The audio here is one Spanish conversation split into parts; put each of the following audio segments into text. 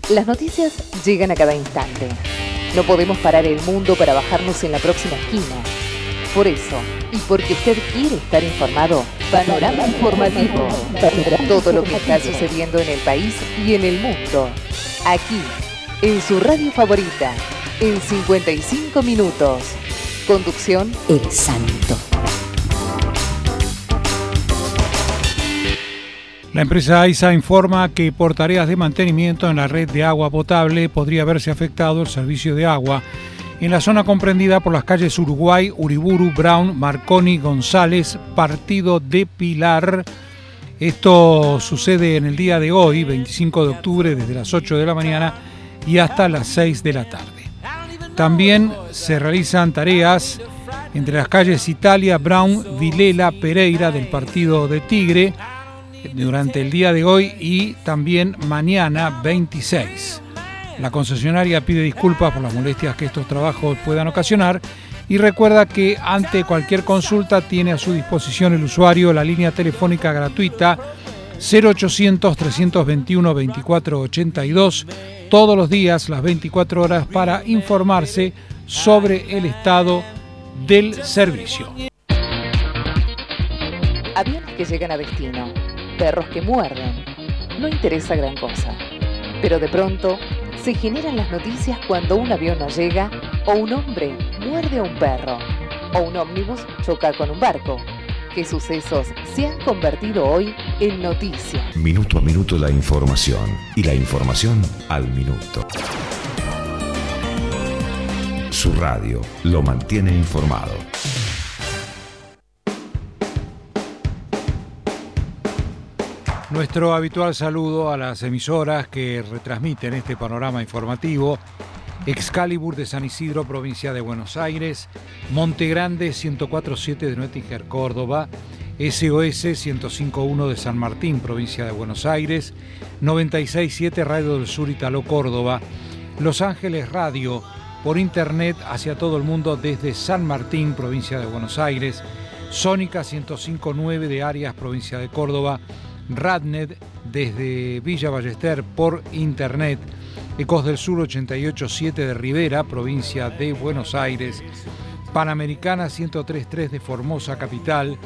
Las noticias llegan a cada instante. No podemos parar el mundo para bajarnos en la próxima esquina. Por eso, y porque usted quiere estar informado, Panorama Informativo. Todo lo que está sucediendo en el país y en el mundo. Aquí, en su radio favorita, en 55 minutos. Conducción, El Santo. La empresa AISA informa que por tareas de mantenimiento en la red de agua potable podría verse afectado el servicio de agua en la zona comprendida por las calles Uruguay, Uriburu, Brown, Marconi, González, Partido de Pilar. Esto sucede en el día de hoy, 25 de octubre, desde las 8 de la mañana y hasta las 6 de la tarde. También se realizan tareas entre las calles Italia, Brown, Vilela, Pereira del Partido de Tigre durante el día de hoy y también mañana 26. La concesionaria pide disculpas por las molestias que estos trabajos puedan ocasionar y recuerda que ante cualquier consulta tiene a su disposición el usuario la línea telefónica gratuita 0800 321 2482 todos los días, las 24 horas, para informarse sobre el estado del servicio. Aviones que llegan a destino, perros que muerden. No interesa gran cosa, pero de pronto se generan las noticias cuando un avión no llega, o un hombre muerde a un perro, o un ómnibus choca con un barco. ¿Qué sucesos se han convertido hoy en noticias? Minuto a minuto la información, y la información al minuto. Su radio lo mantiene informado. Nuestro habitual saludo a las emisoras que retransmiten este panorama informativo. Excalibur de San Isidro, provincia de Buenos Aires, Monte Grande 104.7 de Nottingham, Córdoba, SOS 105.1 de San Martín, provincia de Buenos Aires, 96.7 Radio del Sur, Italo, Córdoba, Los Ángeles Radio, por internet hacia todo el mundo desde San Martín, provincia de Buenos Aires, Sónica 105.9 de Arias, provincia de Córdoba, Radnet desde Villa Ballester por internet, Ecos del Sur 88.7 de Rivera, provincia de Buenos Aires, Panamericana 103.3 de Formosa, capital,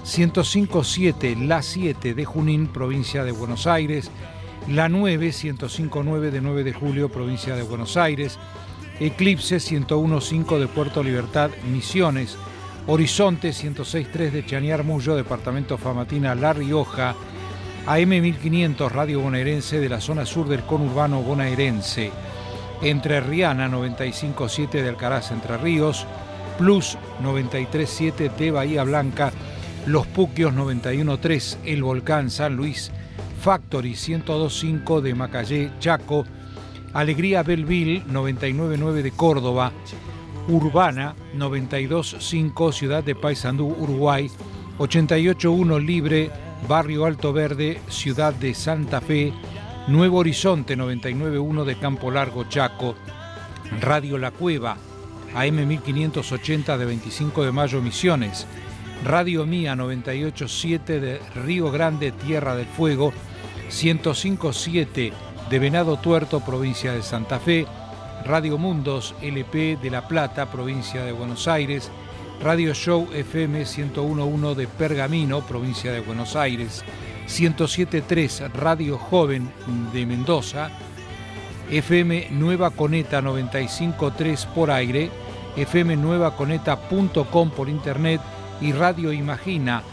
105.7 La 7 de Junín, provincia de Buenos Aires, La 9 105.9 de 9 de Julio, provincia de Buenos Aires, Eclipse 101.5 de Puerto Libertad, Misiones, Horizonte 106.3 de Chañar Mullo, departamento Famatina, La Rioja, AM 1500 Radio Bonaerense de la zona sur del conurbano bonaerense, Entrerriana 95.7 de Alcaraz, Entre Ríos, Plus 93.7 de Bahía Blanca, Los Puquios 91.3 El Volcán, San Luis, Factory 102.5 de Macayé, Chaco, Alegría Belleville 99.9 de Córdoba, Urbana 92.5 Ciudad de Paysandú, Uruguay, 88.1 Libre Barrio Alto Verde, Ciudad de Santa Fe, Nuevo Horizonte 99.1 de Campo Largo, Chaco, Radio La Cueva, AM 1580 de 25 de Mayo, Misiones, Radio Mía 98.7 de Río Grande, Tierra del Fuego, 105.7 de Venado Tuerto, provincia de Santa Fe, Radio Mundos LP de La Plata, provincia de Buenos Aires, Radio Show FM 101.1 de Pergamino, provincia de Buenos Aires, 107.3 Radio Joven de Mendoza, FM Nueva Coneta 95.3 por aire, FM nuevaconeta.com por internet y Radio Imagina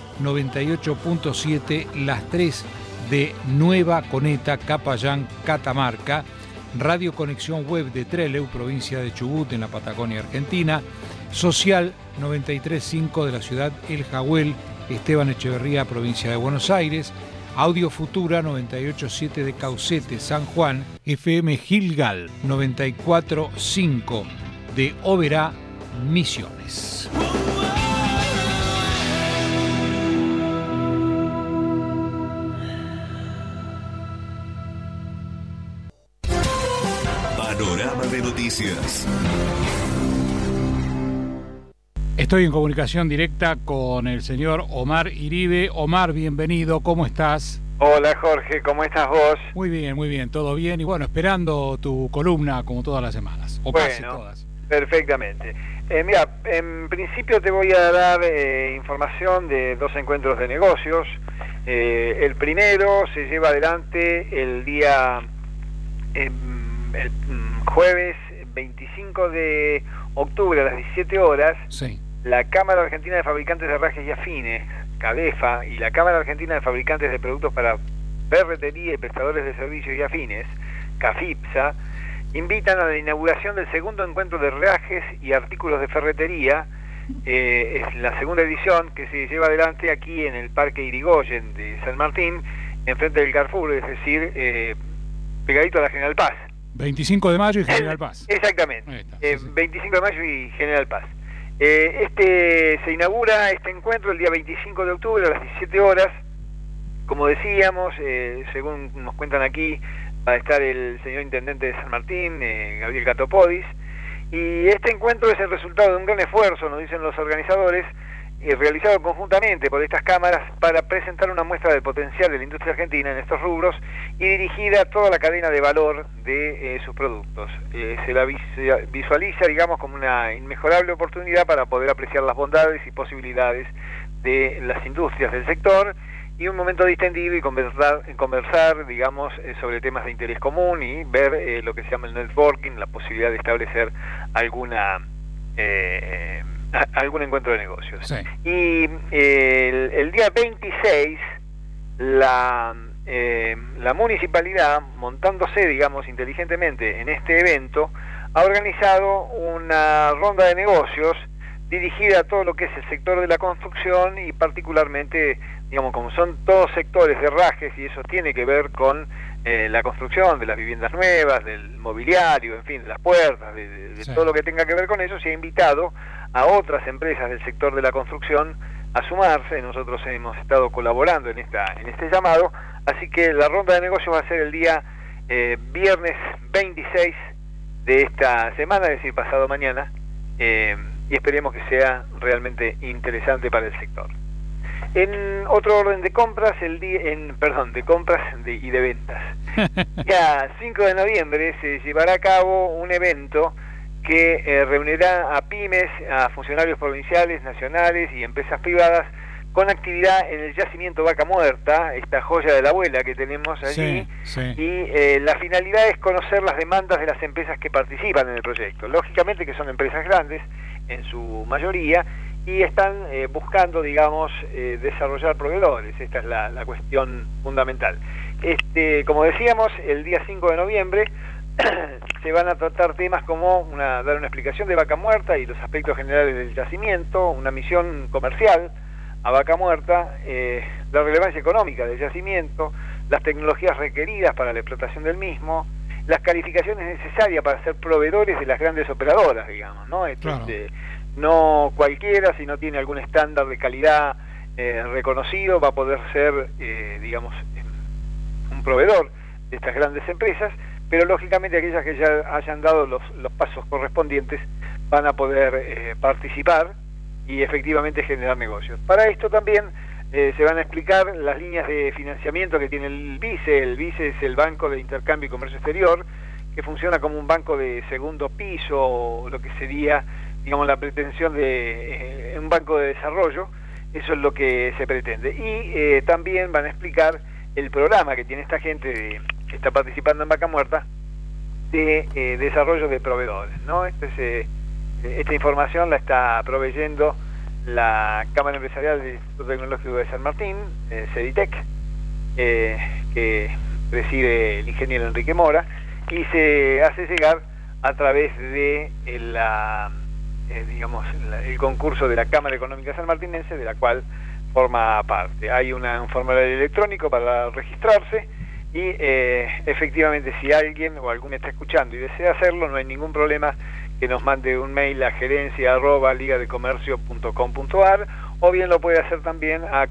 98.7, las 3 de Nueva Coneta, Capayán, Catamarca, Radio Conexión Web de Trelew, provincia de Chubut, en la Patagonia Argentina, Social 93.5 de la ciudad El Jagüel, Esteban Echeverría, provincia de Buenos Aires, Audio Futura 98.7 de Caucete, San Juan, FM Gilgal 94.5 de Oberá, Misiones. Panorama de noticias. Estoy en comunicación directa con el señor Omar Iribe. Omar, bienvenido, ¿cómo estás? Hola Jorge, ¿cómo estás vos? Muy bien, todo bien. Y bueno, esperando tu columna como todas las semanas, o casi todas. Perfectamente. Mira, en principio te voy a dar información de 2 encuentros de negocios. El primero se lleva adelante el día el jueves 25 de octubre a las 17 horas. Sí. La Cámara Argentina de Fabricantes de Herrajes y Afines, CADEFA, y la Cámara Argentina de Fabricantes de Productos para Ferretería y Prestadores de Servicios y Afines, CAFIPSA, invitan a la inauguración del segundo encuentro de herrajes y artículos de ferretería. Es la segunda edición que se lleva adelante aquí en el Parque Irigoyen de San Martín, enfrente del Carrefour, es decir, pegadito a la General Paz. 25 de mayo y General Paz. Exactamente, Está, sí. 25 de mayo y General Paz. Se inaugura este encuentro el día 25 de octubre a las 17 horas. Como decíamos, según nos cuentan aquí, va a estar el señor Intendente de San Martín, Gabriel Catopodis, y este encuentro es el resultado de un gran esfuerzo, nos dicen los organizadores, realizado conjuntamente por estas cámaras para presentar una muestra del potencial de la industria argentina en estos rubros y dirigida a toda la cadena de valor de sus productos. Se la visualiza, digamos, como una inmejorable oportunidad para poder apreciar las bondades y posibilidades de las industrias del sector, y un momento distendido y conversar digamos, sobre temas de interés común y ver lo que se llama el networking, la posibilidad de establecer algún encuentro de negocios. Sí. Y el día 26, la municipalidad, montándose, digamos, inteligentemente en este evento, ha organizado una ronda de negocios dirigida a todo lo que es el sector de la construcción y particularmente, digamos, como son todos sectores de herrajes y eso tiene que ver con la construcción de las viviendas nuevas, del mobiliario, en fin, de las puertas, de Sí. todo lo que tenga que ver con eso, se ha invitado a otras empresas del sector de la construcción a sumarse. Nosotros hemos estado colaborando en este llamado, así que la ronda de negocios va a ser el día viernes 26 de esta semana, es decir, pasado mañana, y esperemos que sea realmente interesante para el sector. En otro orden de compras, de compras y de ventas. Ya 5 de noviembre se llevará a cabo un evento que reunirá a pymes, a funcionarios provinciales, nacionales y empresas privadas con actividad en el yacimiento Vaca Muerta, esta joya de la abuela que tenemos allí. Sí. Y la finalidad es conocer las demandas de las empresas que participan en el proyecto. Lógicamente que son empresas grandes en su mayoría y están buscando, digamos, desarrollar proveedores. Esta es la cuestión fundamental. Como decíamos, el día 5 de noviembre se van a tratar temas como dar una explicación de Vaca Muerta y los aspectos generales del yacimiento, una misión comercial a Vaca Muerta, la relevancia económica del yacimiento, las tecnologías requeridas para la explotación del mismo, las calificaciones necesarias para ser proveedores de las grandes operadoras, digamos, ¿no? Claro. No cualquiera, si no tiene algún estándar de calidad reconocido, va a poder ser, digamos, un proveedor de estas grandes empresas, pero lógicamente aquellas que ya hayan dado los pasos correspondientes van a poder participar y efectivamente generar negocios. Para esto también se van a explicar las líneas de financiamiento que tiene el BICE. El BICE es el Banco de Intercambio y Comercio Exterior, que funciona como un banco de segundo piso, o lo que sería, digamos, la pretensión de un banco de desarrollo. Eso es lo que se pretende. Y también van a explicar el programa que tiene esta gente que está participando en Vaca Muerta de desarrollo de proveedores, ¿no? Esta información la está proveyendo la Cámara Empresarial del Instituto Tecnológico de San Martín, CEDITEC, que preside el ingeniero Enrique Mora, y se hace llegar a través de el concurso de la Cámara Económica Sanmartinense, de la cual forma parte. Hay un formulario electrónico para registrarse y efectivamente si alguien o alguno está escuchando y desea hacerlo, no hay ningún problema que nos mande un mail a gerencia@ligadecomercio.com.ar, o bien lo puede hacer también a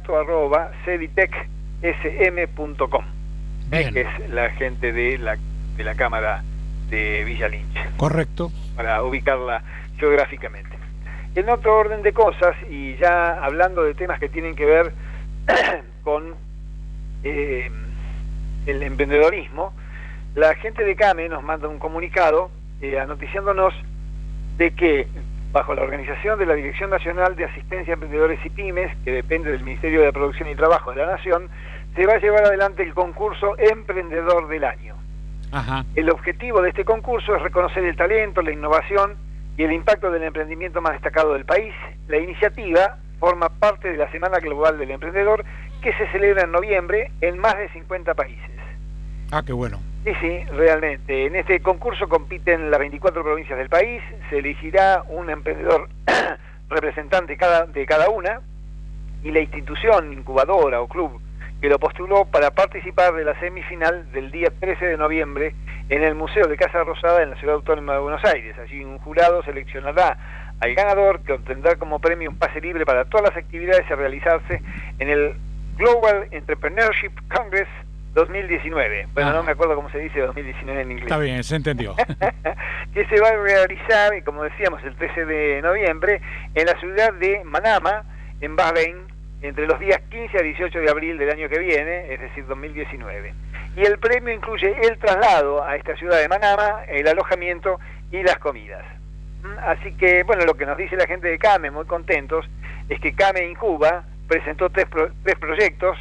contacto@ceditecsm.com, que es la gente de la Cámara de Villa Lynch. Correcto. Para ubicarla geográficamente. En otro orden de cosas, y ya hablando de temas que tienen que ver con el emprendedorismo, la gente de CAME nos manda un comunicado anoticiándonos de que bajo la organización de la Dirección Nacional de Asistencia a Emprendedores y Pymes, que depende del Ministerio de Producción y Trabajo de la Nación, se va a llevar adelante el concurso Emprendedor del Año. Ajá. El objetivo de este concurso es reconocer el talento, la innovación y el impacto del emprendimiento más destacado del país. La iniciativa forma parte de la Semana Global del Emprendedor, que se celebra en noviembre en más de 50 países. Ah, qué bueno. Sí, realmente. En este concurso compiten las 24 provincias del país, se elegirá un emprendedor representante de cada una, y la institución incubadora o club que lo postuló para participar de la semifinal del día 13 de noviembre en el Museo de Casa Rosada en la Ciudad Autónoma de Buenos Aires. Allí un jurado seleccionará al ganador, que obtendrá como premio un pase libre para todas las actividades a realizarse en el Global Entrepreneurship Congress 2019. Bueno, no me acuerdo cómo se dice 2019 en inglés. Está bien, se entendió. Que se va a realizar, como decíamos, el 13 de noviembre en la ciudad de Manama, en Bahrein, entre los días 15 a 18 de abril del año que viene, es decir, 2019. Y el premio incluye el traslado a esta ciudad de Manama, el alojamiento y las comidas. Así que, bueno, lo que nos dice la gente de CAME, muy contentos, es que CAME Incuba presentó tres proyectos,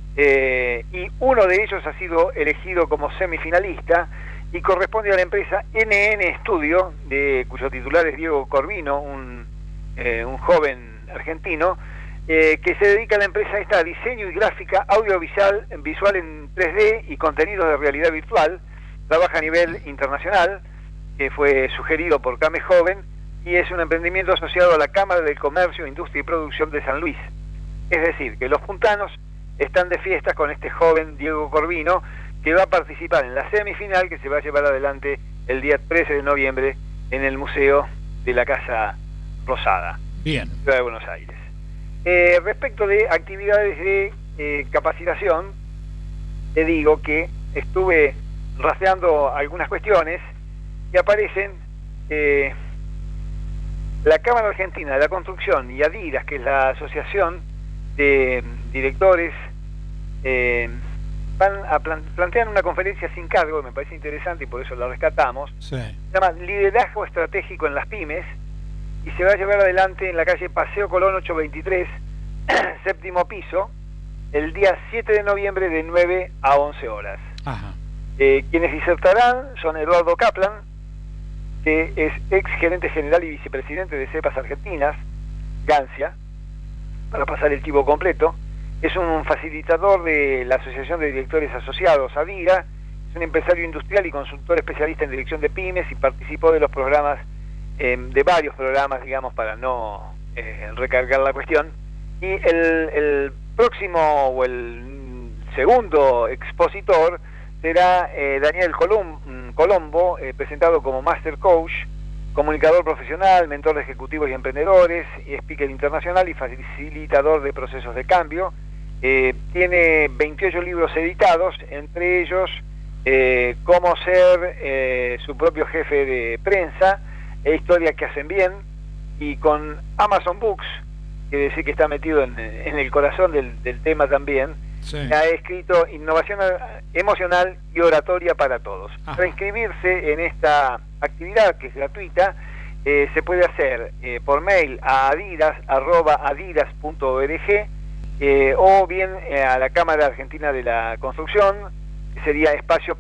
y uno de ellos ha sido elegido como semifinalista y corresponde a la empresa NN Studio, cuyo titular es Diego Corvino, un joven argentino, que se dedica a la empresa esta a diseño y gráfica audiovisual visual en 3D y contenidos de realidad virtual. Trabaja a nivel internacional, que fue sugerido por CAME Joven, y es un emprendimiento asociado a la Cámara de Comercio, Industria y Producción de San Luis. Es decir, que los puntanos están de fiestas con este joven Diego Corvino, que va a participar en la semifinal que se va a llevar adelante el día 13 de noviembre en el Museo de la Casa Rosada, Bien. Ciudad de Buenos Aires. Respecto de actividades de capacitación, te digo que estuve rastreando algunas cuestiones que aparecen. La Cámara Argentina de la Construcción y Adidas, que es la asociación de directores, plantean una conferencia sin cargo, que me parece interesante y por eso la rescatamos. Sí. Se llama Liderazgo Estratégico en las Pymes, y se va a llevar adelante en la calle Paseo Colón 823, séptimo piso, el día 7 de noviembre de 9 a 11 horas. Ajá. Quienes disertarán son Eduardo Kaplan, que es ex gerente general y vicepresidente de Cepas Argentinas, Gancia, para pasar el tipo completo. Es un facilitador de la Asociación de Directores Asociados, ADIRA, es un empresario industrial y consultor especialista en dirección de pymes, y participó de los programas, de varios programas, digamos, para no recargar la cuestión. Y el próximo o el segundo expositor será Daniel Colombo, presentado como Master Coach, comunicador profesional, mentor de ejecutivos y emprendedores, y speaker internacional y facilitador de procesos de cambio. Tiene 28 libros editados, entre ellos Cómo ser su propio jefe de prensa, e Historias que hacen bien, y con Amazon Books, que decir que está metido en el corazón del tema también. Sí. Ha escrito Innovación Emocional y Oratoria para Todos. Ajá. Para inscribirse en esta actividad, que es gratuita, se puede hacer por mail a adidas@adidas.org, o bien a la Cámara Argentina de la Construcción, que sería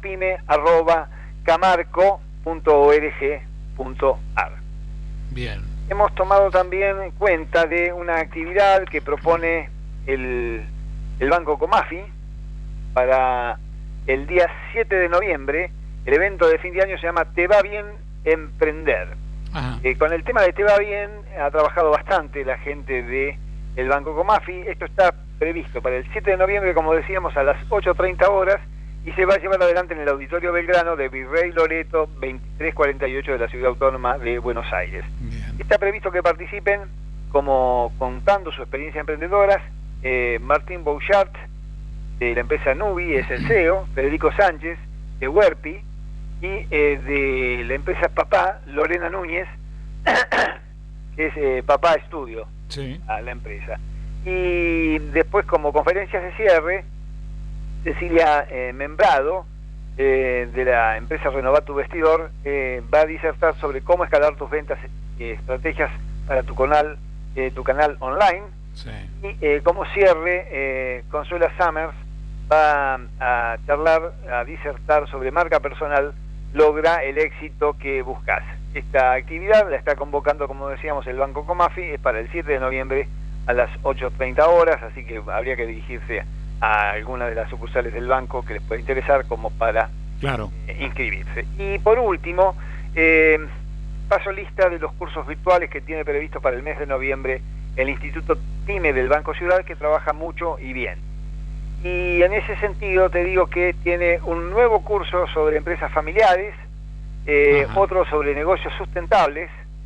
espaciopyme@camarco.org.ar. Bien. Hemos tomado también cuenta de una actividad que propone el Banco Comafi para el día 7 de noviembre. El evento de fin de año se llama Te va bien emprender. Con el tema de Te va bien ha trabajado bastante la gente de el Banco Comafi. Esto está previsto para el 7 de noviembre, como decíamos, a las 8:30 horas, y se va a llevar adelante en el Auditorio Belgrano de Virrey Loreto 2348 de la Ciudad Autónoma de Buenos Aires. Bien. Está previsto que participen, como contando su experiencia emprendedoras, Martín Bouchard, de la empresa Nubi, es el CEO, Federico Sánchez, de Huerpi, y de la empresa Papá, Lorena Núñez, que es Papá Estudio, sí, a la empresa. Y después, como conferencias de cierre, Cecilia Membrado, de la empresa Renovar tu Vestidor, va a disertar sobre cómo escalar tus ventas y estrategias para tu canal online. Sí. Y como cierre, Consuela Summers va a charlar, a disertar sobre marca personal, logra el éxito que buscas. Esta actividad la está convocando, como decíamos, el Banco Comafi, es para el 7 de noviembre a las 8:30 horas, así que habría que dirigirse a alguna de las sucursales del banco que les pueda interesar como para inscribirse. Y por último, paso lista de los cursos virtuales que tiene previsto para el mes de noviembre el Instituto PYME del Banco Ciudad, que trabaja mucho y bien. Y en ese sentido te digo que tiene un nuevo curso sobre empresas familiares, otro sobre negocios sustentables,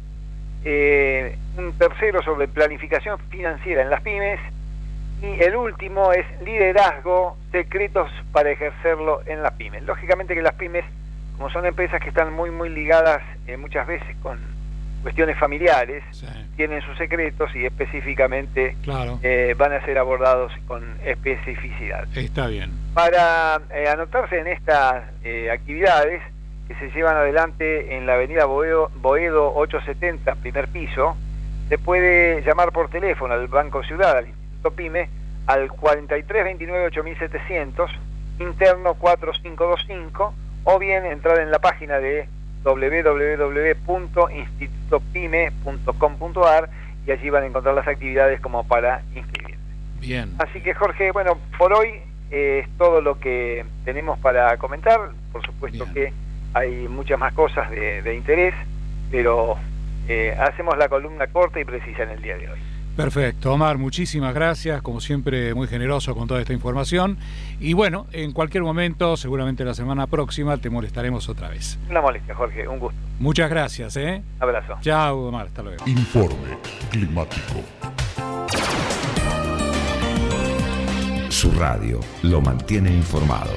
un tercero sobre planificación financiera en las pymes, y el último es liderazgo, secretos para ejercerlo en las pymes. Lógicamente que las pymes, como son empresas que están muy ligadas muchas veces con cuestiones familiares, tienen sus secretos y específicamente van a ser abordados con especificidad. Está bien. Para anotarse en estas actividades que se llevan adelante en la avenida Boedo 870, primer piso, se puede llamar por teléfono al Banco Ciudad, al Instituto PYME, al 4329-8700, interno 4525, o bien entrar en la página de www.institutopyme.com.ar y allí van a encontrar las actividades como para inscribirse. Bien. Así que, Jorge, bueno, por hoy es todo lo que tenemos para comentar. Por supuesto que hay muchas más cosas de interés, pero hacemos la columna corta y precisa en el día de hoy. Perfecto, Omar, muchísimas gracias, como siempre muy generoso con toda esta información, y bueno, en cualquier momento, seguramente la semana próxima, te molestaremos otra vez. Una molestia, Jorge, un gusto. Muchas gracias, Abrazo. Chao, Omar, hasta luego. Informe climático. Su radio lo mantiene informado.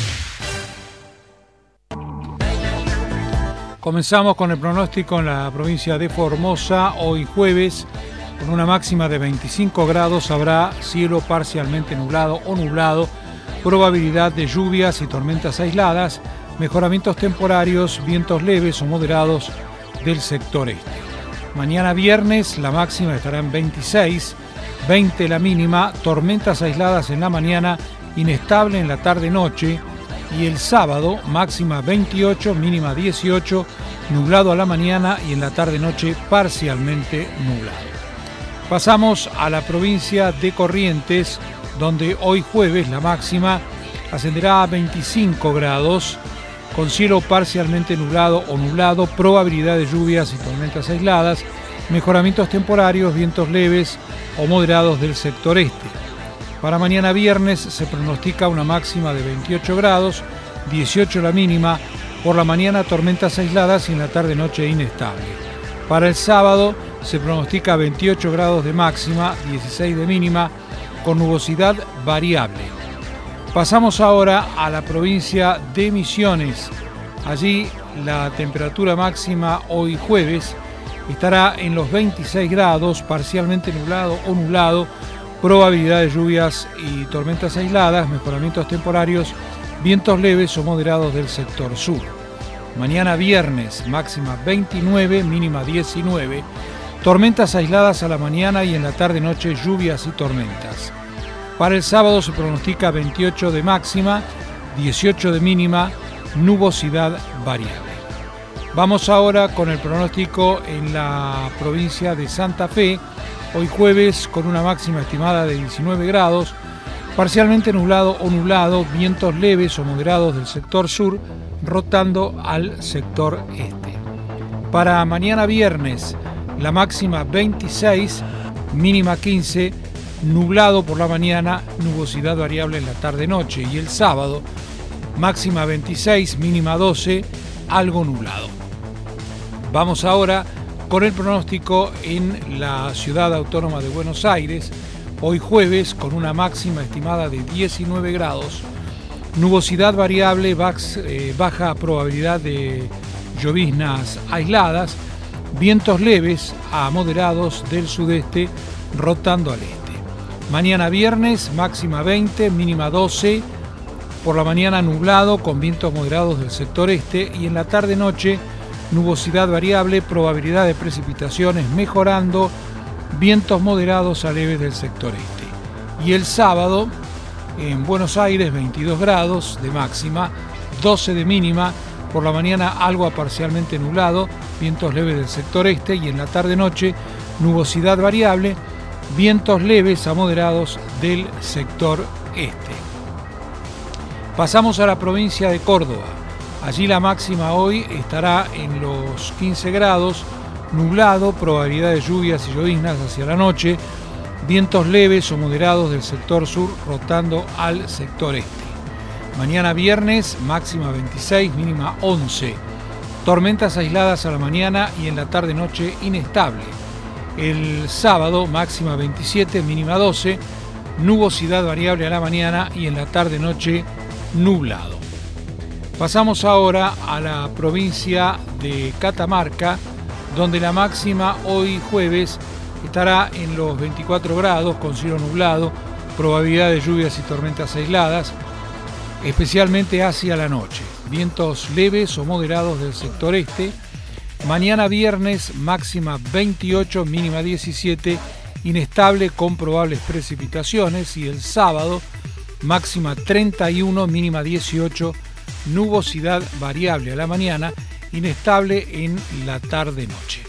Comenzamos con el pronóstico en la provincia de Formosa. Hoy jueves, con una máxima de 25 grados, habrá cielo parcialmente nublado o nublado, probabilidad de lluvias y tormentas aisladas, mejoramientos temporarios, vientos leves o moderados del sector este. Mañana viernes la máxima estará en 26, 20 la mínima, tormentas aisladas en la mañana, inestable en la tarde-noche, y el sábado máxima 28, mínima 18, nublado a la mañana y en la tarde-noche parcialmente nublado. Pasamos a la provincia de Corrientes, donde hoy jueves la máxima ascenderá a 25 grados, con cielo parcialmente nublado o nublado, probabilidad de lluvias y tormentas aisladas, mejoramientos temporarios, vientos leves o moderados del sector este. Para mañana viernes se pronostica una máxima de 28 grados, 18 la mínima, por la mañana tormentas aisladas y en la tarde-noche inestable. Para el sábado se pronostica 28 grados de máxima, 16 de mínima, con nubosidad variable. Pasamos ahora a la provincia de Misiones. Allí la temperatura máxima hoy jueves estará en los 26 grados, parcialmente nublado o nublado, probabilidad de lluvias y tormentas aisladas, mejoramientos temporarios, vientos leves o moderados del sector sur. Mañana viernes, máxima 29, mínima 19, tormentas aisladas a la mañana y en la tarde-noche lluvias y tormentas. Para el sábado se pronostica 28 de máxima, 18 de mínima, nubosidad variable. Vamos ahora con el pronóstico en la provincia de Santa Fe. Hoy jueves con una máxima estimada de 19 grados, parcialmente nublado o nublado, vientos leves o moderados del sector sur, rotando al sector este. Para mañana viernes, la máxima 26, mínima 15, nublado por la mañana, nubosidad variable en la tarde-noche. Y el sábado, máxima 26, mínima 12, algo nublado. Vamos ahora con el pronóstico en la ciudad autónoma de Buenos Aires. Hoy jueves con una máxima estimada de 19 grados, nubosidad variable, baja probabilidad de lloviznas aisladas, vientos leves a moderados del sudeste rotando al este. Mañana viernes máxima 20, mínima 12, Por la mañana nublado con vientos moderados del sector este y en la tarde-noche nubosidad variable, probabilidad de precipitaciones mejorando, vientos moderados a leves del sector este. Y el sábado en Buenos Aires 22 grados de máxima, 12 de mínima, por la mañana algo a parcialmente nublado, vientos leves del sector este y en la tarde-noche nubosidad variable, vientos leves a moderados del sector este. Pasamos a la provincia de Córdoba. Allí la máxima hoy estará en los 15 grados, nublado, probabilidad de lluvias y lloviznas hacia la noche, vientos leves o moderados del sector sur rotando al sector este. Mañana viernes, máxima 26, mínima 11. Tormentas aisladas a la mañana y en la tarde-noche inestable. El sábado, máxima 27, mínima 12. Nubosidad variable a la mañana y en la tarde-noche nublado. Pasamos ahora a la provincia de Catamarca, donde la máxima hoy jueves estará en los 24 grados con cielo nublado, probabilidad de lluvias y tormentas aisladas, especialmente hacia la noche. Vientos leves o moderados del sector este. Mañana viernes máxima 28, mínima 17, inestable con probables precipitaciones y el sábado máxima 31, mínima 18, nubosidad variable a la mañana, inestable en la tarde-noche.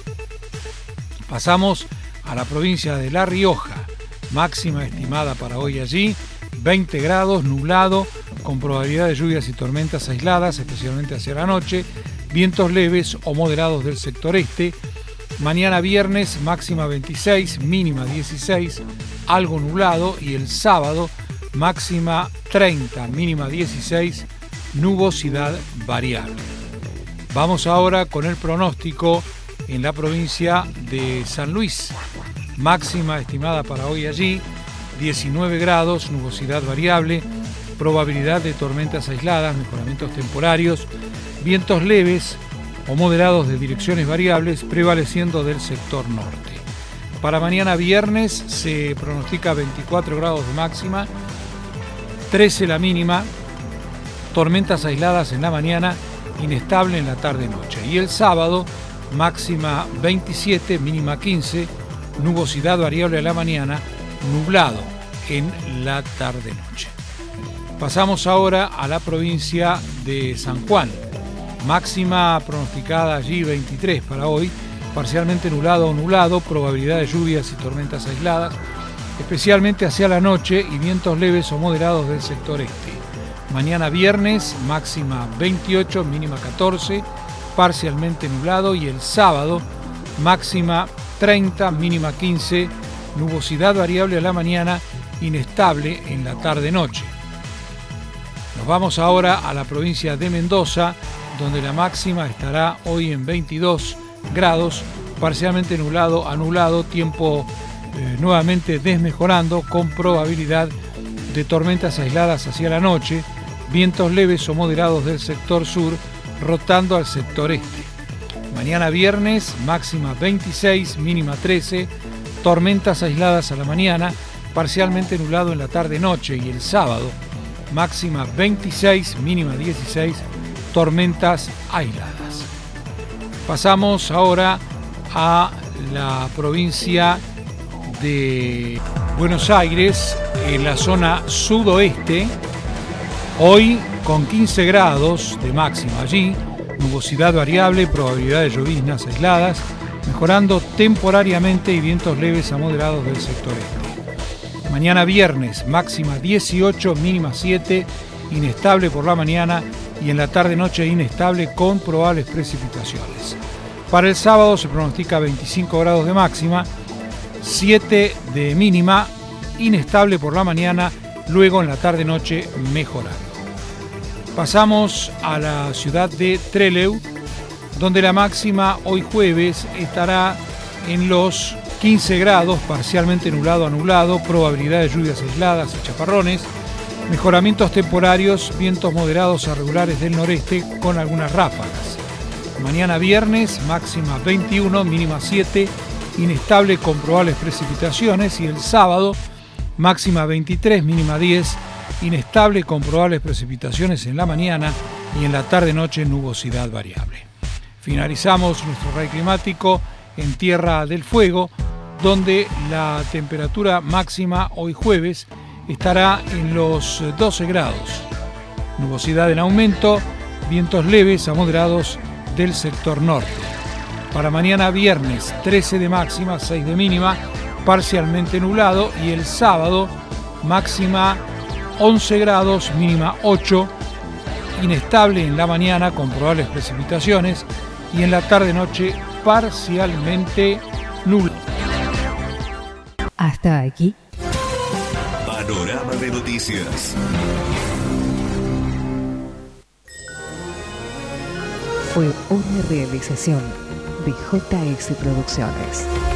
Pasamos a la provincia de La Rioja, máxima estimada para hoy allí, 20 grados, nublado, con probabilidad de lluvias y tormentas aisladas, especialmente hacia la noche, vientos leves o moderados del sector este. Mañana viernes, máxima 26, mínima 16, algo nublado, y el sábado, máxima 30, mínima 16, nubosidad variable. Vamos ahora con el pronóstico en la provincia de San Luis. Máxima estimada para hoy allí, 19 grados, nubosidad variable, probabilidad de tormentas aisladas, mejoramientos temporarios, vientos leves o moderados de direcciones variables prevaleciendo del sector norte. Para mañana viernes se pronostica 24 grados de máxima, 13 la mínima, tormentas aisladas en la mañana, inestable en la tarde-noche. Y el sábado, máxima 27, mínima 15, nubosidad variable a la mañana, nublado en la tarde-noche. Pasamos ahora a la provincia de San Juan. Máxima pronosticada allí 23 para hoy, parcialmente nublado o nublado, probabilidad de lluvias y tormentas aisladas, especialmente hacia la noche y vientos leves o moderados del sector este. Mañana viernes, máxima 28, mínima 14, parcialmente nublado, y el sábado, máxima 30, mínima 15, nubosidad variable a la mañana, inestable en la tarde-noche. Nos vamos ahora a la provincia de Mendoza, donde la máxima estará hoy en 22 grados, parcialmente nublado a nublado, tiempo nuevamente desmejorando con probabilidad de tormentas aisladas hacia la noche, vientos leves o moderados del sector sur rotando al sector este. Mañana viernes, máxima 26, mínima 13, tormentas aisladas a la mañana, parcialmente nublado en la tarde-noche, y el sábado, máxima 26, mínima 16, tormentas aisladas. Pasamos ahora a la provincia de Buenos Aires, en la zona sudoeste, hoy con 15 grados de máxima allí, nubosidad variable, probabilidad de lloviznas aisladas, mejorando temporariamente y vientos leves a moderados del sector este. Mañana viernes, máxima 18, mínima 7, inestable por la mañana y en la tarde-noche inestable con probables precipitaciones. Para el sábado se pronostica 25 grados de máxima, 7 de mínima, inestable por la mañana, luego en la tarde-noche mejorando. Pasamos a la ciudad de Trelew, donde la máxima hoy jueves estará en los 15 grados, parcialmente nublado a nublado, probabilidad de lluvias aisladas y chaparrones, mejoramientos temporarios, vientos moderados a regulares del noreste con algunas ráfagas. Mañana viernes, máxima 21, mínima 7, inestable con probables precipitaciones, y el sábado, máxima 23, mínima 10, inestable con probables precipitaciones en la mañana y en la tarde-noche nubosidad variable. Finalizamos nuestro RAI climático en Tierra del Fuego, donde la temperatura máxima hoy jueves estará en los 12 grados. Nubosidad en aumento, vientos leves a moderados del sector norte. Para mañana viernes 13 de máxima, 6 de mínima, parcialmente nublado, y el sábado máxima 11 grados, mínima 8, inestable en la mañana con probables precipitaciones y en la tarde-noche parcialmente nublado. Hasta aquí. Panorama de noticias. Fue una realización de JS Producciones.